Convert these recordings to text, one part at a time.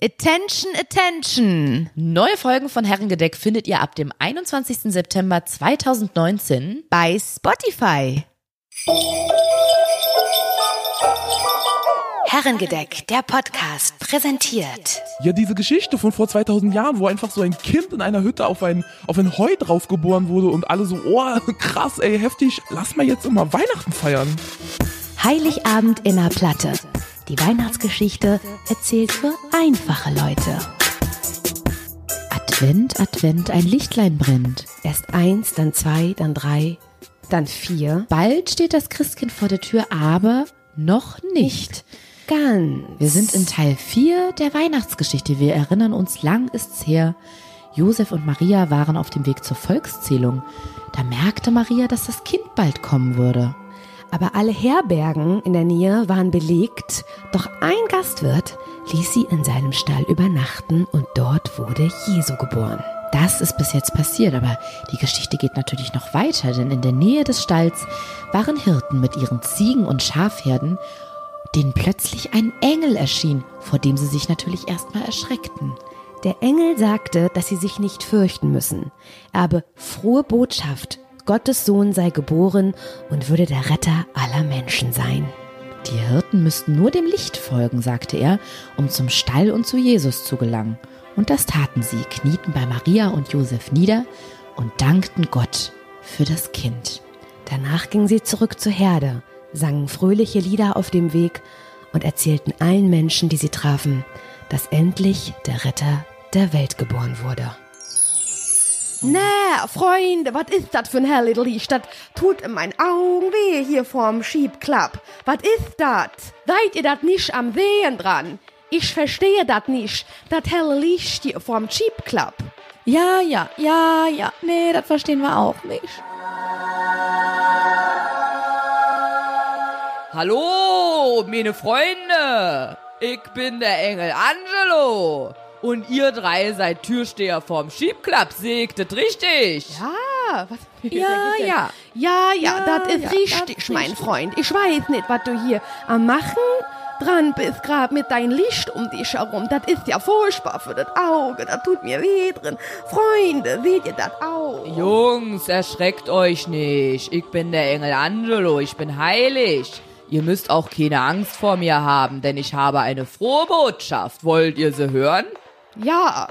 Attention, attention! Neue Folgen von Herrengedeck findet ihr ab dem 21. September 2019 bei Spotify. Herrengedeck, der Podcast, präsentiert. Ja, diese Geschichte von vor 2000 Jahren, wo einfach so ein Kind in einer Hütte auf ein Heu drauf geboren wurde und alle so, oh, krass, ey, heftig, lass mal jetzt immer Weihnachten feiern. Heiligabend in der Platte. Die Weihnachtsgeschichte erzählt für einfache Leute. Advent, Advent, ein Lichtlein brennt. Erst 1, dann 2, dann 3, dann 4. Bald steht das Christkind vor der Tür, aber noch nicht. Ganz. Wir sind in Teil 4 der Weihnachtsgeschichte. Wir erinnern uns, lang ist's her. Josef und Maria waren auf dem Weg zur Volkszählung. Da merkte Maria, dass das Kind bald kommen würde. Aber alle Herbergen in der Nähe waren belegt, doch ein Gastwirt ließ sie in seinem Stall übernachten und dort wurde Jesu geboren. Das ist bis jetzt passiert, aber die Geschichte geht natürlich noch weiter, denn in der Nähe des Stalls waren Hirten mit ihren Ziegen und Schafherden, denen plötzlich ein Engel erschien, vor dem sie sich natürlich erstmal erschreckten. Der Engel sagte, dass sie sich nicht fürchten müssen. Er habe frohe Botschaft. Gottes Sohn sei geboren und würde der Retter aller Menschen sein. Die Hirten müssten nur dem Licht folgen, sagte er, um zum Stall und zu Jesus zu gelangen. Und das taten sie, knieten bei Maria und Josef nieder und dankten Gott für das Kind. Danach gingen sie zurück zur Herde, sangen fröhliche Lieder auf dem Weg und erzählten allen Menschen, die sie trafen, dass endlich der Retter der Welt geboren wurde. Na, Freunde, was ist das für ein helles Licht? Das tut in meinen Augen weh hier vorm Schiebklapp. Was ist das? Seid ihr das nicht am Sehen dran? Ich verstehe das nicht, das helle Licht hier vorm Schiebklapp. Ja, nee, das verstehen wir auch nicht. Hallo, meine Freunde, ich bin der Engel Angelo. Und ihr drei seid Türsteher vorm Schiebklapp, seht das richtig? Ja, was? Ja, Das ist richtig, mein Freund. Ich weiß nicht, was du hier am Machen dran bist, gerade mit deinem Licht um dich herum. Das ist ja furchtbar für das Auge, das tut mir weh drin. Freunde, seht ihr das auch? Jungs, erschreckt euch nicht. Ich bin der Engel Angelo, ich bin heilig. Ihr müsst auch keine Angst vor mir haben, denn ich habe eine frohe Botschaft. Wollt ihr sie hören? Ja,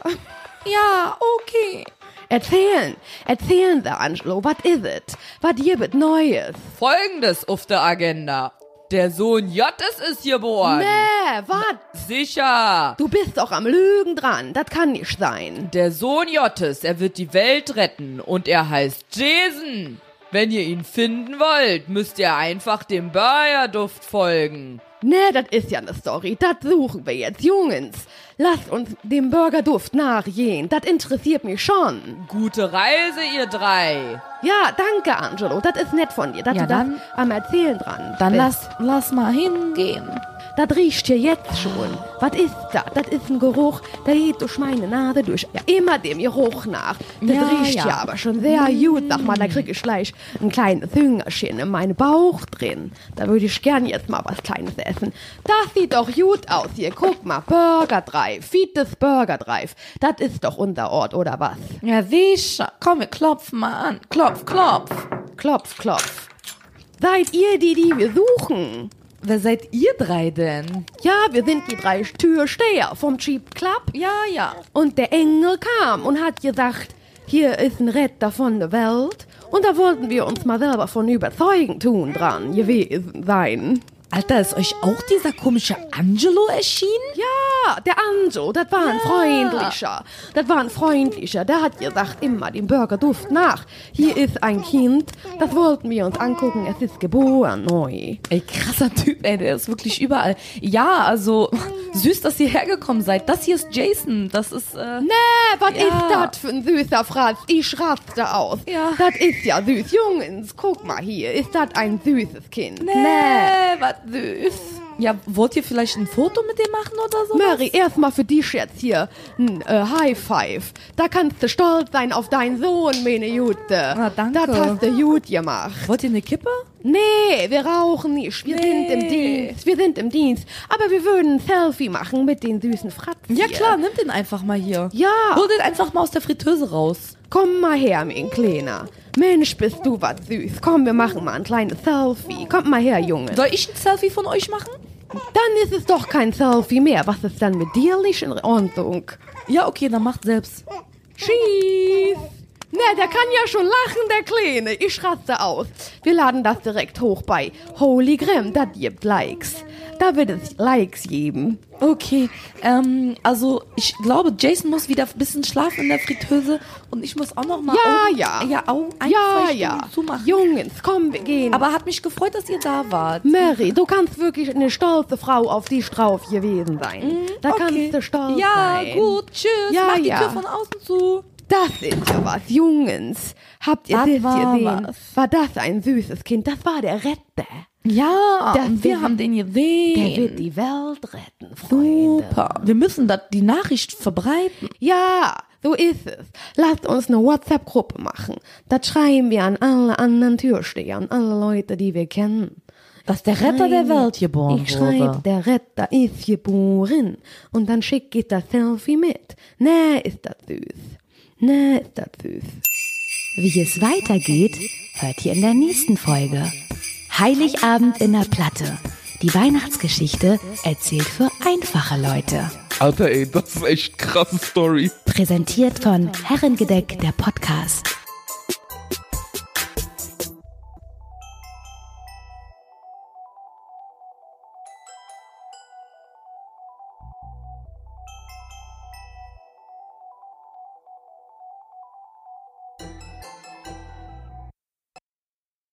okay. Erzählen Sie, Angelo, was ist es? Was gibt Neues? Folgendes auf der Agenda. Der Sohn Jottes ist geboren. Nee, was? Sicher. Du bist doch am Lügen dran, das kann nicht sein. Der Sohn Jottes, er wird die Welt retten und er heißt Jason. Wenn ihr ihn finden wollt, müsst ihr einfach dem Burgerduft folgen. Nee, das ist ja eine Story, das suchen wir jetzt, Jungs. Lasst uns dem Burgerduft nachgehen, das interessiert mich schon. Gute Reise, ihr drei. Ja, danke, Angelo, das ist nett von dir, dass Ja, du das dann- am Erzählen dran Dann bist. lass mal hingehen. Das riecht hier jetzt schon. Was ist das? Das ist ein Geruch, der geht durch meine Nase durch. Ja, immer dem Geruch nach. Das Ja, riecht ja. ja aber schon sehr gut. Sag mal, da krieg ich gleich ein kleines Hüngerchen in meinen Bauch drin. Da würde ich gern jetzt mal was Kleines essen. Das sieht doch gut aus hier. Guck mal, Burger Drive. Fites Burger Drive. Das ist doch unser Ort, oder was? Ja, sicher. Komm, wir klopfen mal an. Klopf. Klopf, klopf. Seid ihr die wir suchen? Wer seid ihr drei denn? Ja, wir sind die 3 Türsteher vom Cheap Club. Ja. Und der Engel kam und hat gesagt, hier ist ein Retter von der Welt. Und da wollten wir uns mal selber von überzeugen tun dran gewesen sein. Alter, ist euch auch dieser komische Angelo erschienen? Ja, der Angelo, das war ein Freundlicher. Das war ein Freundlicher. Der hat gesagt, immer dem Burgerduft nach. Hier ist ein Kind, das wollten wir uns angucken. Es ist geboren neu. Ey, krasser Typ, ey, der ist wirklich überall. Ja, also, süß, dass ihr hergekommen seid. Das hier ist Jason, das ist, Nee, was Ja. ist das für ein süßer Fratz? Ich raste aus. Ja. Das ist ja süß. Jungs, guck mal hier. Ist das ein süßes Kind? nee, was süß. Ja, wollt ihr vielleicht ein Foto mit dem machen oder so? Mary, erstmal für dich jetzt hier ein High Five. Da kannst du stolz sein auf deinen Sohn, meine Jute. danke. Das hast du gut gemacht. Wollt ihr eine Kippe? Nee, wir rauchen nicht. Wir sind im Dienst. Aber wir würden ein Selfie machen mit den süßen Fratzen. Ja klar, nimm den einfach mal hier. Ja. Hol den einfach mal aus der Fritteuse raus. Komm mal her, mein Kleiner. Mensch, bist du was süß. Komm, wir machen mal ein kleines Selfie. Kommt mal her, Junge. Soll ich ein Selfie von euch machen? Dann ist es doch kein Selfie mehr. Was ist dann mit dir nicht in Ordnung? Ja, okay, dann macht selbst. Schieß! Na, der kann ja schon lachen, der Kleine. Ich raste aus. Wir laden das direkt hoch bei Holy Grimm. Das gibt Likes. Da wird es Likes geben. Okay, also ich glaube, Jason muss wieder ein bisschen schlafen in der Fritteuse und ich muss auch noch mal Ja. zumachen. Jungs, komm, wir gehen. Aber hat mich gefreut, dass ihr da wart. Mary, du kannst wirklich eine stolze Frau auf dich drauf gewesen sein. Da okay. kannst du stolz Ja, sein. gut, tschüss. Ja, Mach die ja. Tür von außen zu. Das ist ja was, Jungs. Habt ihr Das das war gesehen? was. War das ein süßes Kind? Das war der Retter. Ja, Das und wir wird- haben den gesehen. Der wird die Welt retten, Freunde. Super. Wir müssen die Nachricht verbreiten. Ja, so ist es. Lasst uns eine WhatsApp-Gruppe machen. Das schreiben wir an alle anderen Türsteher, an alle Leute, die wir kennen. Dass der Retter der Welt geboren Ich wurde. schreibe, der Retter ist geboren. Und dann schicke ich das Selfie mit. Nee, ist das süß. Nee, ist das süß. Wie es weitergeht, hört ihr in der nächsten Folge. Heiligabend in der Platte. Die Weihnachtsgeschichte erzählt für einfache Leute. Alter, ey, das ist echt krasse Story. Präsentiert von Herrengedeck, der Podcast.